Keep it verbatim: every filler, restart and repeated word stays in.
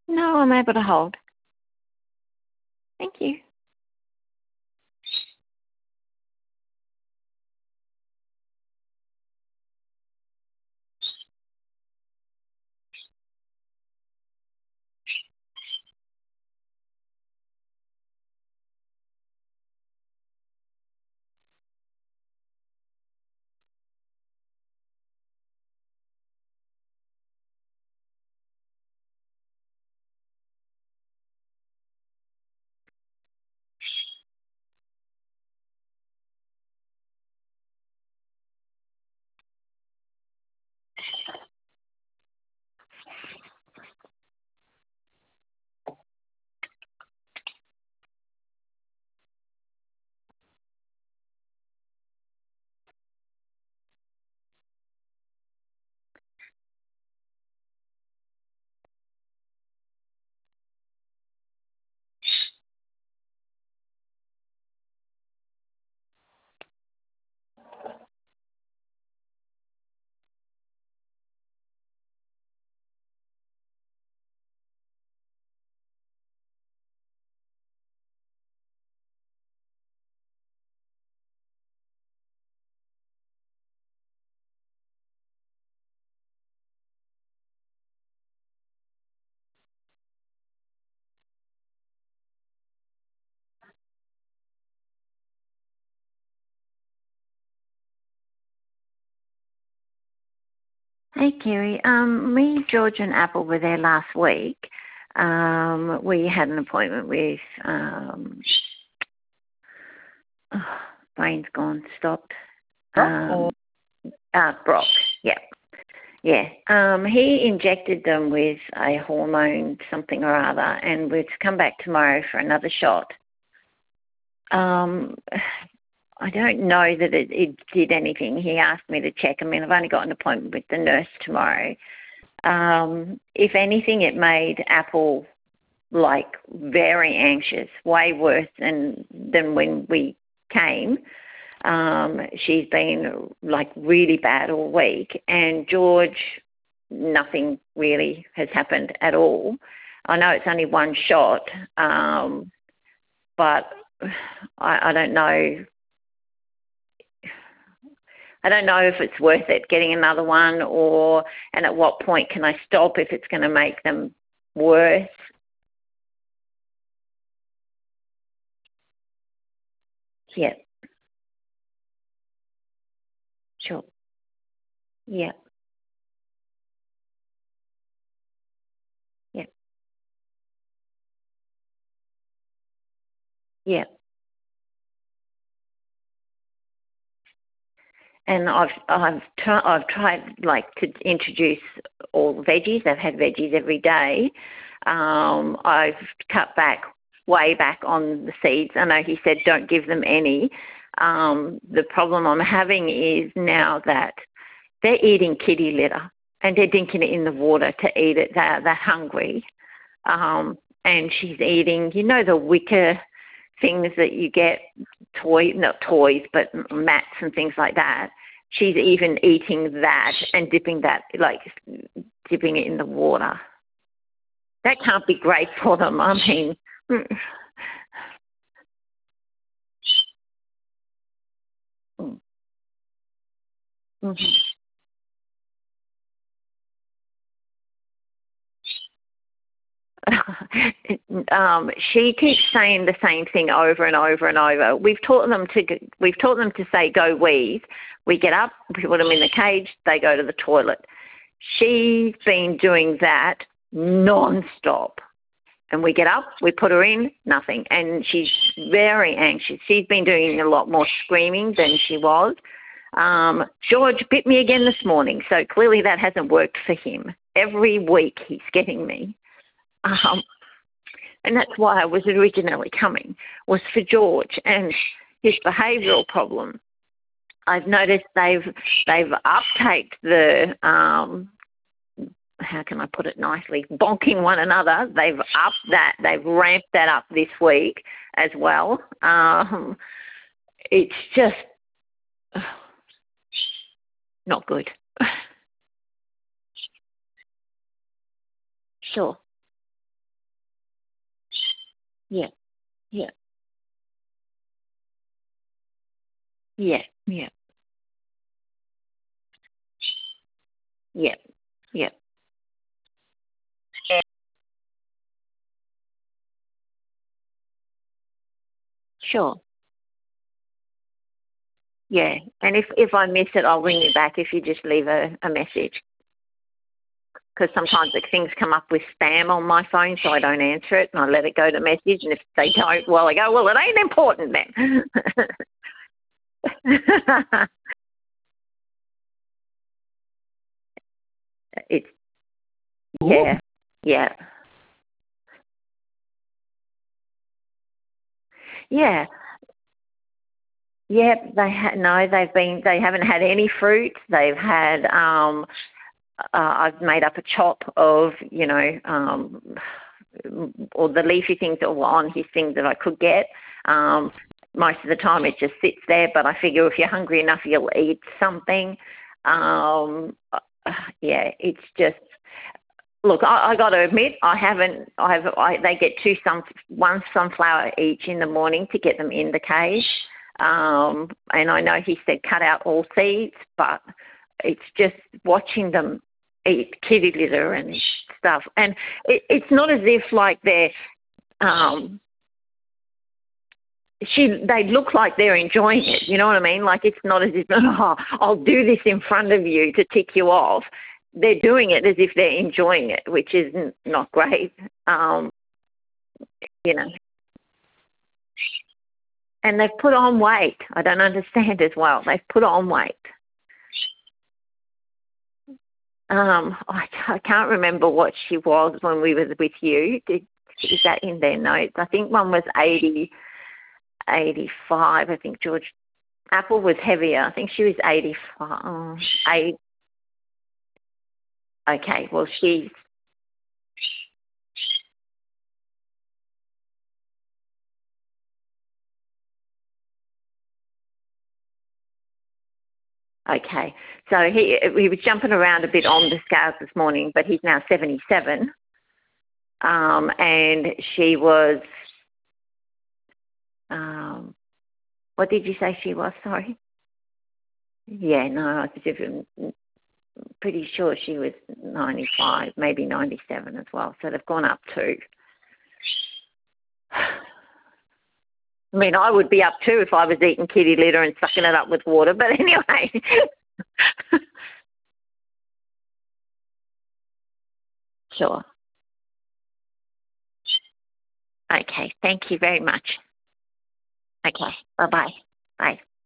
No, I'm able to hold. Thank you. Hey, Kerry. Um, me, George and Apple were there last week. Um, we had an appointment with, um, oh, brain's gone, stopped. Um, uh, Brock, yeah. Yeah. Um, he injected them with a hormone something or other, and we're to come back tomorrow for another shot. Um, I don't know that it, it did anything. He asked me to check. I mean, I've only got an appointment with the nurse tomorrow. Um, if anything, it made Apple like very anxious, way worse than than when we came. Um, she's been like really bad all week, and George, nothing really has happened at all. I know it's only one shot, um, but I, I don't know. I don't know if it's worth it getting another one, or and at what point can I stop if it's going to make them worse. Yeah, sure. Yeah, yeah, yeah. And I've I've tried I've tried like to introduce all veggies. I've had veggies every day. Um, I've cut back way back on the seeds. I know he said don't give them any. Um, the problem I'm having is now that they're eating kitty litter and they're dinking it in the water to eat it. They're they're hungry, um, and she's eating. You know the wicker things that you get, toy not toys but mats and things like that. She's even eating that and dipping that, like dipping it in the water. That can't be great for them. I mean, mm-hmm. um, she keeps saying the same thing over and over and over. We've taught them to we've taught them to say go wheeze. We get up, we put them in the cage, they go to the toilet. She's been doing that non-stop. And we get up, we put her in, nothing. And she's very anxious. She's been doing a lot more screaming than she was. Um, George bit me again this morning, so clearly that hasn't worked for him. Every week he's getting me. Um, and that's why I was originally coming, was for George and his behavioural problem. I've noticed they've they've uptaked the um, how can I put it nicely, bonking one another. They've upped that. They've ramped that up this week as well. Um, it's just uh, not good. Sure. Yeah. Yeah. Yeah. Yeah. Yeah. Yeah. Sure. Yeah. And if, if I miss it, I'll ring you back if you just leave a, a message. Because sometimes the things come up with spam on my phone, so I don't answer it and I let it go to message. And if they don't, well, I go, well, it ain't important then. It's, yeah, yeah, yeah. Yeah, they ha- no, they've been, they haven't had any fruit. They've had, um, uh, I've made up a chop of, you know, um, or the leafy things that were on his thing that I could get. Um, most of the time it just sits there, but I figure if you're hungry enough, you'll eat something. Um, uh, yeah, it's just, look, I, I got to admit, I haven't, I've, I, they get two sun, one sunflower each in the morning to get them in the cage. Um, and I know he said cut out all seeds, but it's just watching them eat kitty litter and stuff. And it, it's not as if like they're, um, she, they look like they're enjoying it. You know what I mean? Like it's not as if, oh, I'll do this in front of you to tick you off. They're doing it as if they're enjoying it, which is n- not great. Um, you know, and they've put on weight. I don't understand as well. They've put on weight. Um, I, I can't remember what she was when we were with you. Did, is that in their notes? I think one was eighty, eighty-five. I think George Apple was heavier. I think she was eighty-five. Oh, eight. Okay, well, she's, okay. So he, he was jumping around a bit on the scales this morning, but he's now seventy-seven. Um, and she was, um, what did you say she was? Sorry. Yeah, no, I was just pretty sure she was ninety-five, maybe ninety-seven as well. So they've gone up too. I mean, I would be up too if I was eating kitty litter and sucking it up with water. But anyway. Sure. Okay. Thank you very much. Okay. Bye-bye. Bye.